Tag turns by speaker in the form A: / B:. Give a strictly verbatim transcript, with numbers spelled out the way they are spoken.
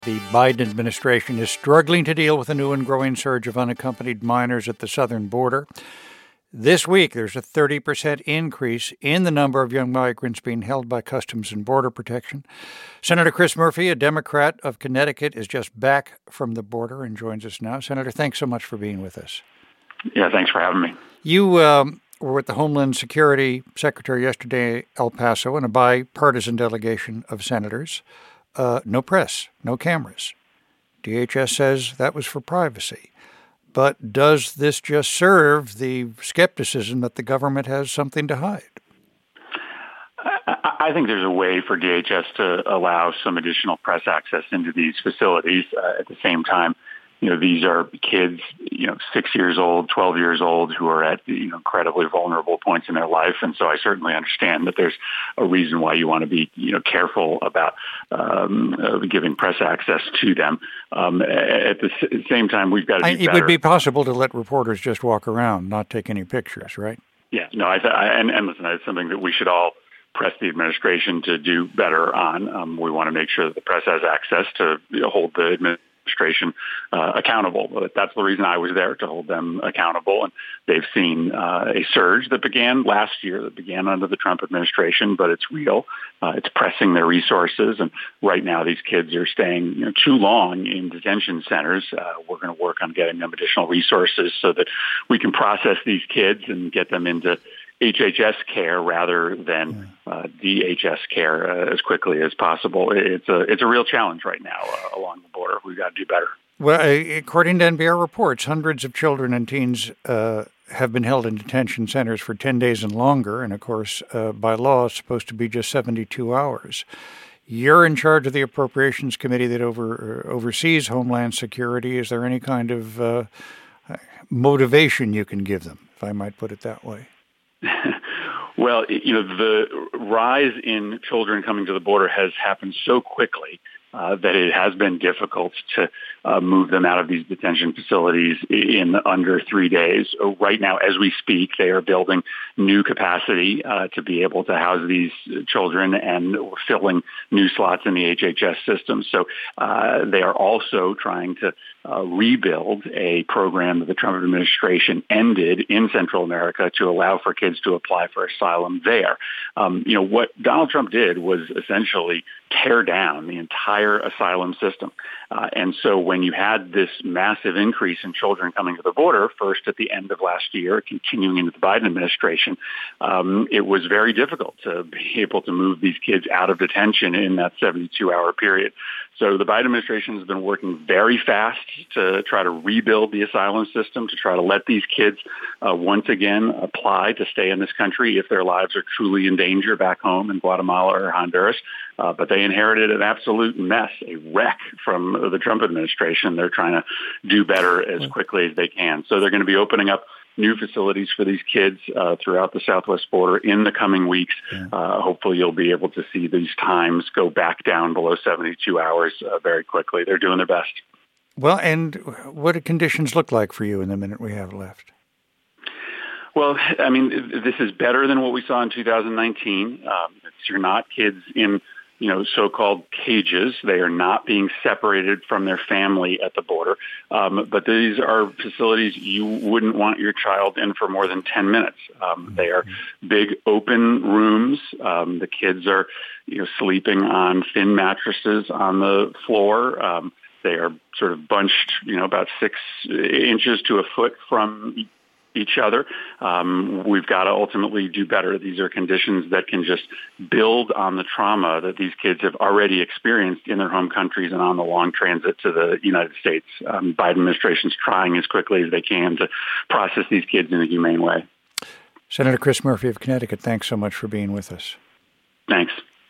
A: The Biden administration is struggling to deal with a new and growing surge of unaccompanied minors at the southern border. This week, there's a thirty percent increase in the number of young migrants being held by Customs and Border Protection. Senator Chris Murphy, a Democrat of Connecticut, is just back from the border and joins us now. Senator, thanks so much for being with us.
B: Yeah, thanks for having me.
A: You um, were with the Homeland Security Secretary yesterday, El Paso, and a bipartisan delegation of senators. Uh, no press, no cameras. D H S says that was for privacy. But does this just serve the skepticism that the government has something to hide?
B: I think there's a way for D H S to allow some additional press access into these facilities. Uh, at the same time, you know, these are kids, you know, six years old, twelve years old, who are at, you know, incredibly vulnerable points in their life. And so I certainly understand that there's a reason why you want to be, you know, careful about um, uh, giving press access to them. Um, at the same time, we've got to be
A: I,
B: better.
A: It would be possible to let reporters just walk around, not take any pictures, right?
B: Yeah, no, I, th- I and, and listen, it's something that we should all press the administration to do better on. Um, we want to make sure that the press has access to, you know, hold the administration administration uh, accountable. But that's the reason I was there, to hold them accountable. And they've seen uh, a surge that began last year, that began under the Trump administration, but it's real. Uh, it's pressing their resources. And right now, these kids are staying, you know, too long in detention centers. Uh, we're going to work on getting them additional resources so that we can process these kids and get them into H H S care rather than uh, D H S care uh, as quickly as possible. It's a it's a real challenge right now uh, along the border. We've got to do better.
A: Well, according to N P R reports, hundreds of children and teens uh, have been held in detention centers for ten days and longer. And of course, uh, by law, it's supposed to be just seventy-two hours. You're in charge of the Appropriations Committee that over uh, oversees Homeland Security. Is there any kind of uh, motivation you can give them, if I might put it that way?
B: Well, you know, the rise in children coming to the border has happened so quickly uh, that it has been difficult to uh, move them out of these detention facilities in under three days. Right now, as we speak, they are building new capacity uh, to be able to house these children and filling new slots in the H H S system. So uh, they are also trying to uh, rebuild a program that the Trump administration ended in Central America to allow for kids to apply for asylum there. Um, you know, what Donald Trump did was essentially tear down the entire asylum system. Uh, and so when you had this massive increase in children coming to the border, first at the end of last year, continuing into the Biden administration, um, it was very difficult to be able to move these kids out of detention in that seventy-two hour period. So the Biden administration has been working very fast to try to rebuild the asylum system, to try to let these kids uh, once again apply to stay in this country if their lives are truly in danger back home in Guatemala or Honduras. Uh, but they inherited an absolute mess, a wreck from the Trump administration. They're trying to do better as quickly as they can. So they're going to be opening up new facilities for these kids uh, throughout the southwest border in the coming weeks. Yeah. Uh, hopefully you'll be able to see these times go back down below seventy-two hours uh, very quickly. They're doing their best.
A: Well, and what do conditions look like for you in the minute we have left?
B: Well, I mean, this is better than what we saw in two thousand nineteen. Um, it's, you're not kids in, you know, so-called cages. They are not being separated from their family at the border. Um, but these are facilities you wouldn't want your child in for more than ten minutes. Um, they are big open rooms. Um, the kids are, you know, sleeping on thin mattresses on the floor. Um, they are sort of bunched, you know, about six inches to a foot from each other. Um, we've got to ultimately do better. These are conditions that can just build on the trauma that these kids have already experienced in their home countries and on the long transit to the United States. Um, Biden administration's trying as quickly as they can to process these kids in a humane way.
A: Senator Chris Murphy of Connecticut, thanks so much for being with us.
B: Thanks.